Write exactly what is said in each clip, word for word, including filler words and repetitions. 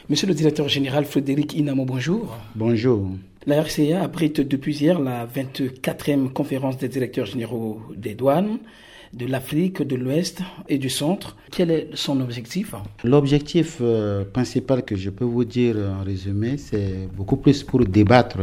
Monsieur le directeur général Frédéric Inamo, bonjour. Bonjour. La R C A abrite depuis hier la vingt-quatrième conférence des directeurs généraux des douanes de l'Afrique, de l'Ouest et du Centre. Quel est son objectif? L'objectif euh, principal que je peux vous dire en résumé, c'est beaucoup plus pour débattre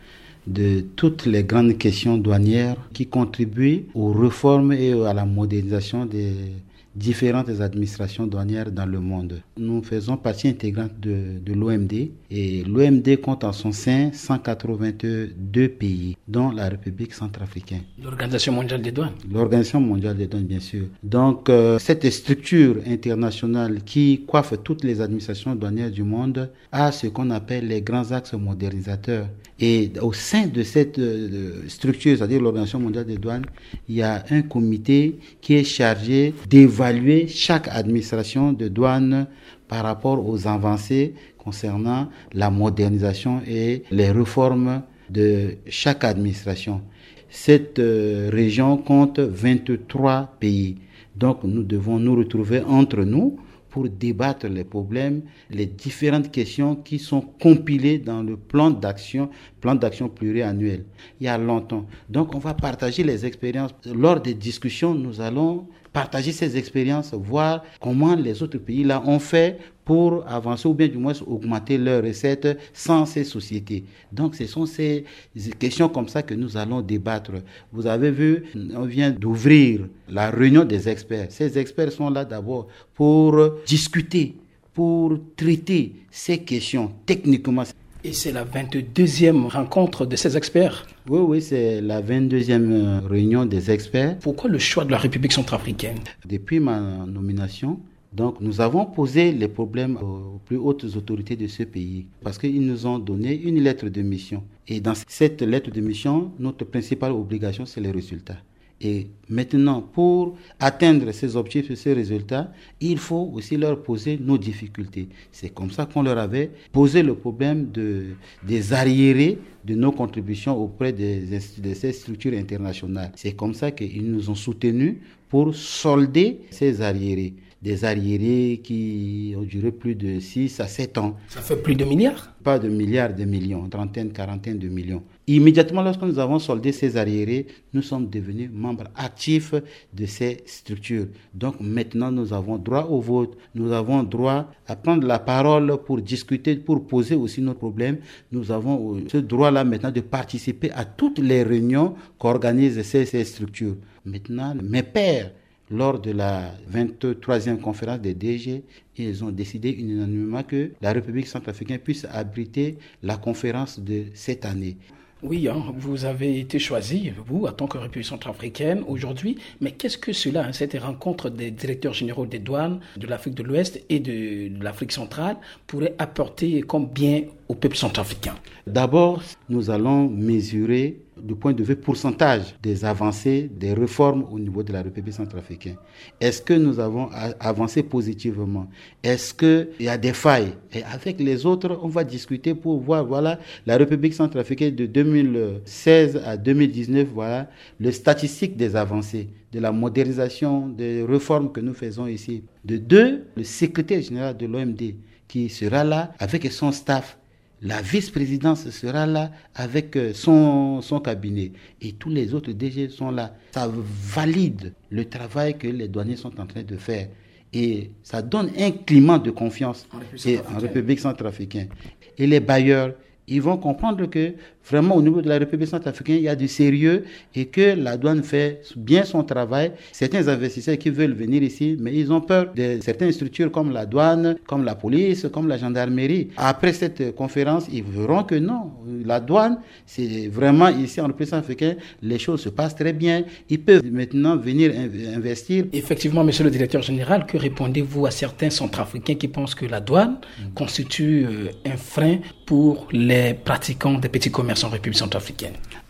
de toutes les grandes questions douanières qui contribuent aux réformes et à la modernisation des différentes administrations douanières dans le monde. Nous faisons partie intégrante de, de l'O M D et l'O M D compte en son sein cent quatre-vingt-deux pays, dont la République centrafricaine. L'Organisation mondiale des douanes. L'Organisation mondiale des douanes, bien sûr. Donc, euh, cette structure internationale qui coiffe toutes les administrations douanières du monde a ce qu'on appelle les grands axes modernisateurs. Et au sein de cette euh, structure, c'est-à-dire l'Organisation mondiale des douanes, il y a un comité qui est chargé d'évaluer évaluer chaque administration de douane par rapport aux avancées concernant la modernisation et les réformes de chaque administration. Cette euh, région compte vingt-trois pays. Donc nous devons nous retrouver entre nous pour débattre les problèmes, les différentes questions qui sont compilées dans le plan d'action, plan d'action pluriannuel, il y a longtemps. Donc on va partager les expériences. Lors des discussions, nous allons partager ces expériences, voir comment les autres pays là ont fait pour avancer ou bien du moins augmenter leurs recettes sans ces sociétés. Donc ce sont ces questions comme ça que nous allons débattre. Vous avez vu, on vient d'ouvrir la réunion des experts. Ces experts sont là d'abord pour discuter, pour traiter ces questions techniquement. Et c'est la vingt-deuxième rencontre de ces experts? Oui, oui, c'est la vingt-deuxième réunion des experts. Pourquoi le choix de la République centrafricaine? Depuis ma nomination, donc, nous avons posé les problèmes aux plus hautes autorités de ce pays parce qu'ils nous ont donné une lettre de mission. Et dans cette lettre de mission, notre principale obligation, c'est les résultats. Et maintenant, pour atteindre ces objectifs et ces résultats, il faut aussi leur poser nos difficultés. C'est comme ça qu'on leur avait posé le problème de, des arriérés de nos contributions auprès des, de ces structures internationales. C'est comme ça qu'ils nous ont soutenus pour solder ces arriérés. Des arriérés qui ont duré plus de six à sept ans. Ça fait plus de milliards? Pas de milliards, de millions, trentaine, quarantaine de millions. Immédiatement, lorsque nous avons soldé ces arriérés, nous sommes devenus membres actifs de ces structures. Donc maintenant, nous avons droit au vote, nous avons droit à prendre la parole pour discuter, pour poser aussi nos problèmes. Nous avons ce droit-là maintenant de participer à toutes les réunions qu'organisent ces, ces structures. Maintenant, mes pairs, lors de la vingt-troisième conférence des D G, ils ont décidé unanimement que la République centrafricaine puisse abriter la conférence de cette année. Oui, hein, vous avez été choisi, vous, en tant que République centrafricaine, aujourd'hui. Mais qu'est-ce que cela, hein, cette rencontre des directeurs généraux des douanes de l'Afrique de l'Ouest et de, de l'Afrique centrale pourrait apporter comme bien au peuple centrafricain? D'abord, nous allons mesurer du point de vue pourcentage des avancées, des réformes au niveau de la République centrafricaine. Est-ce que nous avons avancé positivement? Est-ce qu'il y a des failles? Et avec les autres, on va discuter pour voir, voilà, la République centrafricaine de deux mille seize à deux mille dix-neuf, voilà, le statistique des avancées, de la modernisation, des réformes que nous faisons ici. De deux, le secrétaire général de l'O M D qui sera là avec son staff. La vice-présidence sera là avec son, son cabinet et tous les autres D G sont là. Ça valide le travail que les douaniers sont en train de faire et ça donne un climat de confiance en République, en République centrafricaine. Et les bailleurs, ils vont comprendre que vraiment au niveau de la République centrafricaine, il y a du sérieux et que la douane fait bien son travail. Certains investisseurs qui veulent venir ici, mais ils ont peur de certaines structures comme la douane, comme la police, comme la gendarmerie. Après cette conférence, ils verront que non, la douane, c'est vraiment ici en République centrafricaine, les choses se passent très bien. Ils peuvent maintenant venir investir. Effectivement, monsieur le directeur général, que répondez-vous à certains centrafricains qui pensent que la douane mmh. constitue un frein pour les pratiquants des petits commerces en République centrafricaine?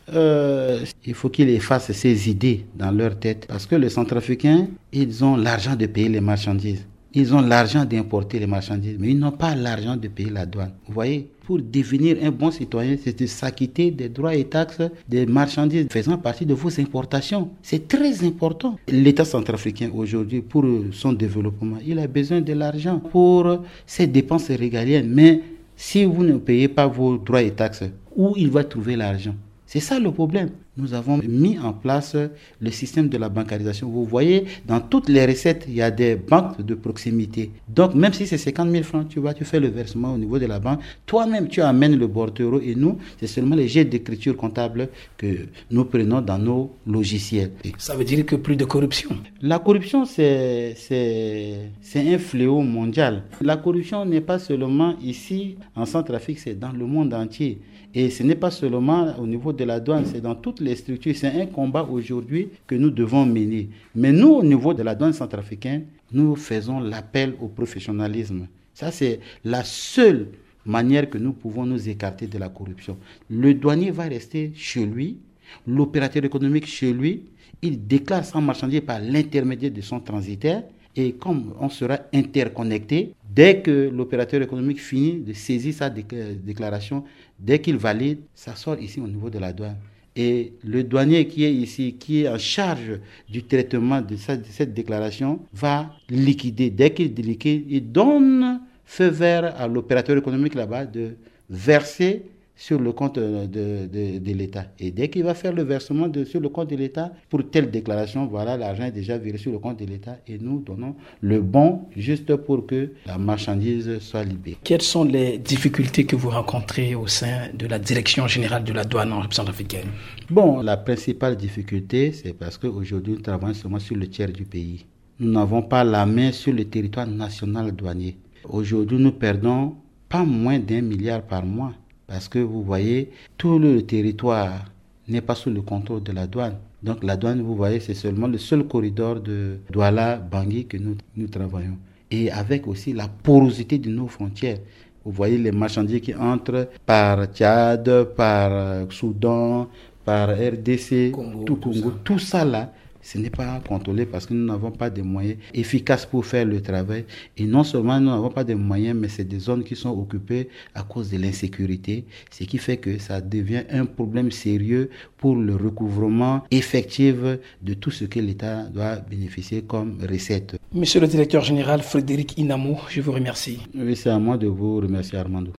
Euh, il faut qu'ils effacent ces idées dans leur tête parce que les centrafricains, ils ont l'argent de payer les marchandises. Ils ont l'argent d'importer les marchandises, mais ils n'ont pas l'argent de payer la douane. Vous voyez, pour devenir un bon citoyen, c'est de s'acquitter des droits et taxes des marchandises faisant partie de vos importations. C'est très important. L'État centrafricain aujourd'hui, pour son développement, il a besoin de l'argent pour ses dépenses régaliennes. Mais si vous ne payez pas vos droits et taxes, où il va trouver l'argent? C'est ça le problème. Nous avons mis en place le système de la bancarisation. Vous voyez, dans toutes les recettes, il y a des banques de proximité. Donc, même si c'est cinquante mille francs, tu vois, tu fais le versement au niveau de la banque. Toi-même, tu amènes le bordereau et nous, c'est seulement les jets d'écriture comptable que nous prenons dans nos logiciels. Ça veut dire que plus de corruption. La corruption, c'est, c'est, c'est un fléau mondial. La corruption n'est pas seulement ici, en Centrafrique, c'est dans le monde entier. Et ce n'est pas seulement au niveau de la douane, c'est dans toutes les structures. C'est un combat aujourd'hui que nous devons mener. Mais nous, au niveau de la douane centrafricaine, nous faisons l'appel au professionnalisme. Ça, c'est la seule manière que nous pouvons nous écarter de la corruption. Le douanier va rester chez lui, l'opérateur économique chez lui, il déclare sa marchandise par l'intermédiaire de son transitaire. Et comme on sera interconnecté, dès que l'opérateur économique finit de saisir sa déclaration, dès qu'il valide, ça sort ici au niveau de la douane. Et le douanier qui est ici, qui est en charge du traitement de cette déclaration, va liquider. Dès qu'il liquide, il donne feu vert à l'opérateur économique là-bas de verser sur le compte de, de, de l'État. Et dès qu'il va faire le versement de, sur le compte de l'État, pour telle déclaration, voilà, l'argent est déjà viré sur le compte de l'État et nous donnons le bon juste pour que la marchandise soit libérée. Quelles sont les difficultés que vous rencontrez au sein de la Direction générale de la douane en centrafricaine? Bon, la principale difficulté, c'est parce qu'aujourd'hui, nous travaillons seulement sur le tiers du pays. Nous n'avons pas la main sur le territoire national douanier. Aujourd'hui, nous perdons pas moins d'un milliard par mois. Parce que vous voyez, tout le territoire n'est pas sous le contrôle de la douane. Donc la douane, vous voyez, c'est seulement le seul corridor de Douala-Bangui que nous, nous travaillons. Et avec aussi la porosité de nos frontières. Vous voyez les marchandises qui entrent par Tchad, par Soudan, par R D C, Congo, tout, Congo, tout ça. tout ça là. Ce n'est pas contrôlé parce que nous n'avons pas de moyens efficaces pour faire le travail. Et non seulement nous n'avons pas de moyens, mais c'est des zones qui sont occupées à cause de l'insécurité, ce qui fait que ça devient un problème sérieux pour le recouvrement effectif de tout ce que l'État doit bénéficier comme recette. Monsieur le directeur général Frédéric Inamo, je vous remercie. Oui, c'est à moi de vous remercier, Armando.